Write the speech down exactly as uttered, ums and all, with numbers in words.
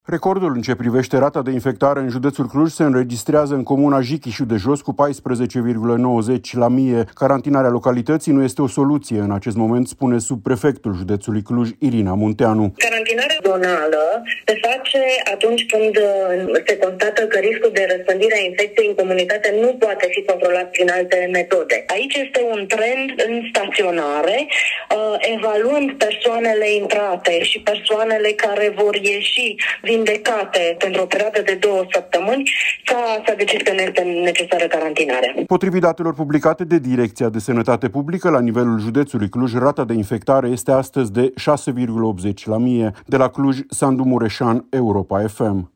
Recordul în ce privește rata de infectare în județul Cluj se înregistrează în comuna Jichișu de Jos cu paisprezece virgulă nouăzeci la mie. Carantinarea localității nu este o soluție în acest moment, spune subprefectul județului Cluj, Irina Munteanu. Carantinarea zonală se face atunci când se constată că riscul de răspândire a infecției în comunitate nu poate fi controlat prin alte metode. Aici este un trend în staționare, evaluând persoanele intrate și persoanele care vor ieși vindecate pentru o perioadă de două săptămâni, s-a, s-a decis că nu este necesară carantinarea. Potrivit datelor publicate de Direcția de Sănătate Publică, la nivelul județului Cluj, rata de infectare este astăzi de șase virgulă optzeci la mie. De la Cluj, Sandu Mureșan, Europa F M.